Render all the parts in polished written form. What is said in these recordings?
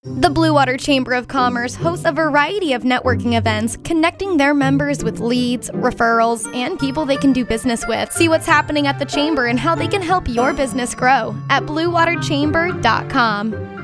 The Blue Water Chamber of Commerce hosts a variety of networking events, connecting their members with leads, referrals, and people they can do business with. See what's happening at the Chamber and how they can help your business grow at bluewaterchamber.com.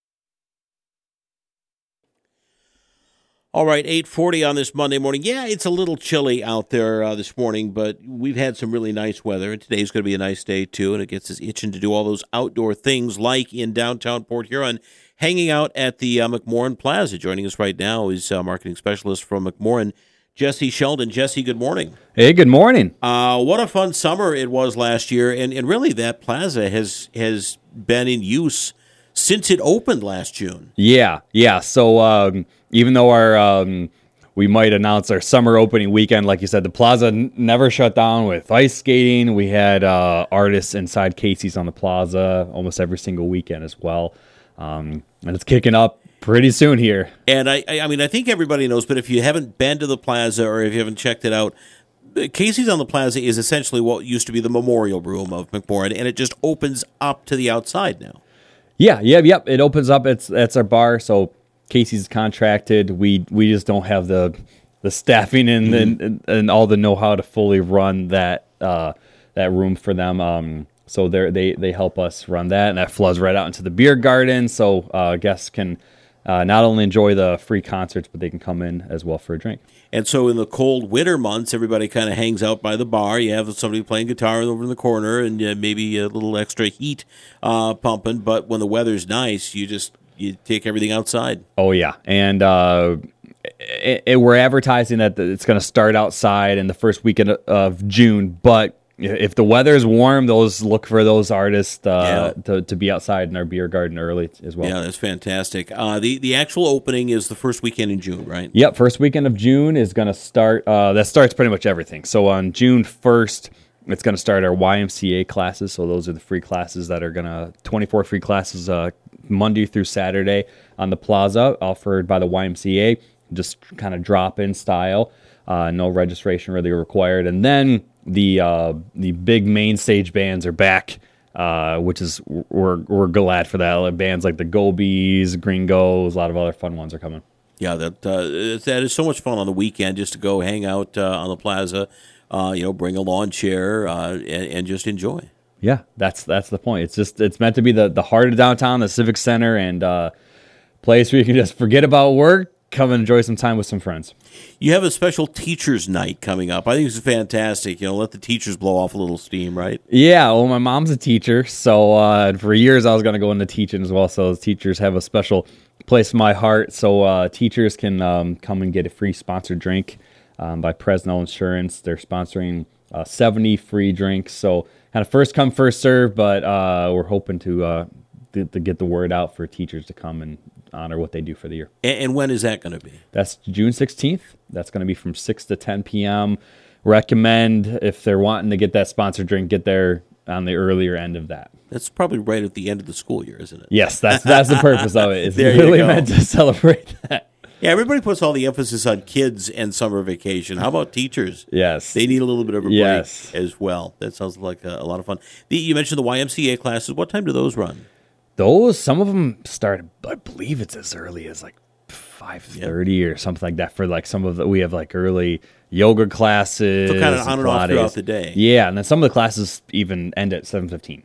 All right, 8:40 on this Monday morning. Yeah, it's a little chilly out there this morning, but we've had some really nice weather, and today's going to be a nice day, too, and it gets us itching to do all those outdoor things like in downtown Port Huron, hanging out at the McMorran Plaza. Joining us right now is marketing specialist from McMorran, Jesse Sheldon. Jesse, good morning. Hey, good morning. What a fun summer it was last year, and really that plaza has been in use since it opened last June. Yeah. So even though we might announce our summer opening weekend, like you said, the plaza never shut down with ice skating. We had artists inside Casey's on the plaza almost every single weekend as well. And it's kicking up pretty soon here. And I mean, I think everybody knows, but if you haven't been to the plaza or if you haven't checked it out, Casey's on the Plaza is essentially what used to be the memorial room of McMorran, and it just opens up to the outside now. Yeah. It opens up. That's our bar. So Casey's is contracted. We just don't have the staffing and all the know-how to fully run that room for them. So they help us run that, and that flows right out into the beer garden. So guests can not only enjoy the free concerts, but they can come in as well for a drink. And so in the cold winter months, everybody kind of hangs out by the bar. You have somebody playing guitar over in the corner and maybe a little extra heat pumping. But when the weather's nice, you take everything outside. Oh, yeah. And we're advertising that it's going to start outside in the first weekend of June. But if the weather is warm, look for those artists to be outside in our beer garden early as well. Yeah, that's fantastic. The actual opening is the first weekend in June, right? Yep, first weekend of June is going to start. That starts pretty much everything. So on June 1st, it's going to start our YMCA classes. So those are the free classes that are 24 free classes Monday through Saturday on the plaza, offered by the YMCA, just kind of drop-in style. No registration really required. And then the big main stage bands are back, which is we're glad for that. Bands like the Gobies, Gringos, a lot of other fun ones are coming. Yeah, that is so much fun on the weekend just to go hang out on the plaza, bring a lawn chair and just enjoy. Yeah, that's the point. It's meant to be the heart of downtown, the Civic Center, and place where you can just forget about work, come and enjoy some time with some friends. You have a special teachers' night coming up. I think it's fantastic. Let the teachers blow off a little steam, right? Yeah, well, my mom's a teacher, so for years I was going to go into teaching as well. So teachers have a special place in my heart. So teachers can come and get a free sponsored drink by Presnell Insurance. They're sponsoring 70 free drinks. So kind of first come, first serve, but we're hoping to get the word out for teachers to come and honor what they do for the year. And when is that going to be? That's June 16th. That's going to be from 6 to 10 p.m. Recommend, if they're wanting to get that sponsored drink, get there on the earlier end of that. That's probably right at the end of the school year, isn't it? Yes, that's the purpose of it. It's really meant to celebrate that. Yeah, everybody puts all the emphasis on kids and summer vacation. How about teachers? Yes. They need a little bit of a break as well. That sounds like a lot of fun. You mentioned the YMCA classes. What time do those run? Some of them start, I believe it's as early as like 5:30 or something like that. For like we have like early yoga classes. So kind of on and off throughout the day. Yeah, and then some of the classes even end at 7:15.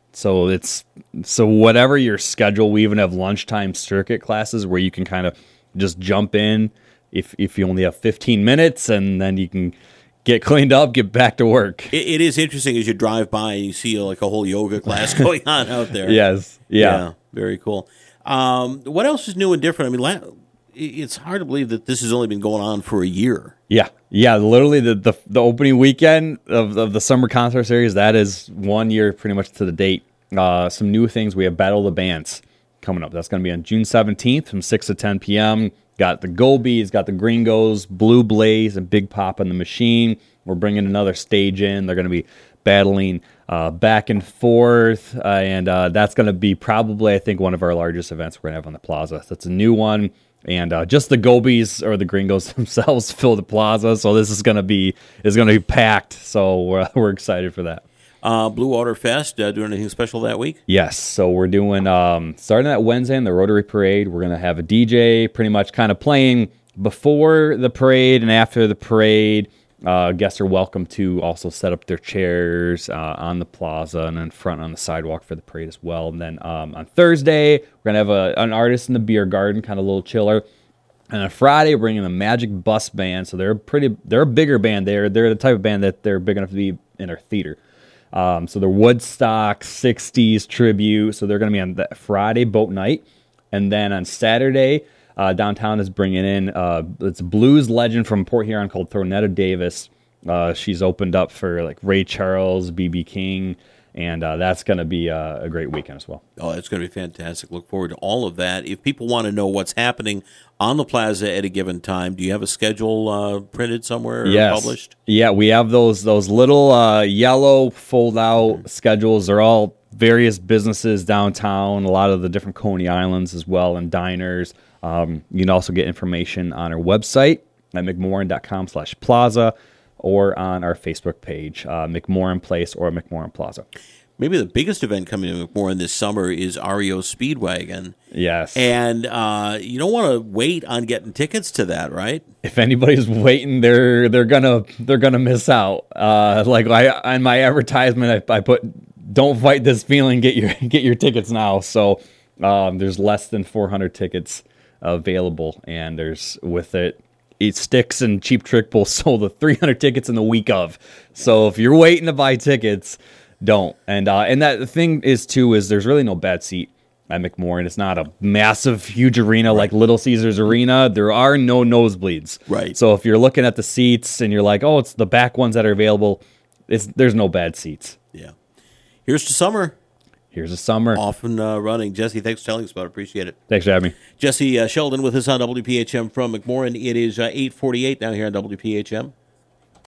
So whatever your schedule, we even have lunchtime circuit classes where you can kind of just jump in if you only have 15 minutes, and then you can get cleaned up, get back to work. It is interesting as you drive by and you see like a whole yoga class going on out there. Yes. Yeah. Very cool. What else is new and different? I mean, it's hard to believe that this has only been going on for a year. Yeah. Literally, the opening weekend of the summer concert series, that is 1 year pretty much to the date. Some new things. We have Battle of the Bands coming up. That's going to be on June 17th from 6 to 10 p.m. Got the Gobies, got the Gringos, Blue Blaze, and Big Pop and the Machine. We're bringing another stage in. They're going to be battling back and forth, and that's going to be probably, I think, one of our largest events we're going to have on the plaza. That's a new one, and just the Gobies or the Gringos themselves fill the plaza, so this is going to be packed. So we're excited for that. Blue Water Fest, doing anything special that week? Yes. So we're doing, starting that Wednesday in the Rotary Parade, we're going to have a DJ pretty much kind of playing before the parade and after the parade. Guests are welcome to also set up their chairs on the plaza and in front on the sidewalk for the parade as well. And then on Thursday, we're going to have an artist in the beer garden, kind of a little chiller. And on Friday, we're bringing a Magic Bus Band. So they're a bigger band. They're the type of band that they're big enough to be in our theater. So they're Woodstock 60s tribute. So they're going to be on that Friday boat night. And then on Saturday, downtown is bringing in it's a blues legend from Port Huron called Thornetta Davis. She's opened up for like Ray Charles, B.B. King, and that's going to be a great weekend as well. Oh, it's going to be fantastic. Look forward to all of that. If people want to know what's happening on the plaza at a given time, do you have a schedule printed somewhere or published? Yeah, we have those little yellow fold-out schedules. They're all various businesses downtown, a lot of the different Coney Islands as well, and diners. You can also get information on our website at mcmoran.com/plaza or on our Facebook page, McMoran Place or McMoran Plaza. Maybe the biggest event coming to McMoran this summer is REO Speedwagon. Yes. And you don't want to wait on getting tickets to that, right? If anybody's waiting, they're gonna miss out. Like on my advertisement, I put, "Don't fight this feeling. Get your tickets now." So there's less than 400 tickets available, and there's with it. Sticks and Cheap Trick will sold the 300 tickets in the week of. So if you're waiting to buy tickets, don't. And that the thing is too is there's really no bad seat at McMoran. It's not a massive, huge arena like Little Caesars Arena. There are no nosebleeds. Right. So if you're looking at the seats and you're like, oh, it's the back ones that are available, there's no bad seats. Yeah. Here's to summer. Here's a summer. Off and running. Jesse, thanks for telling us about it. Appreciate it. Thanks for having me. Jesse Sheldon with us on WPHM from McMoran. It is 8:48 now here on WPHM.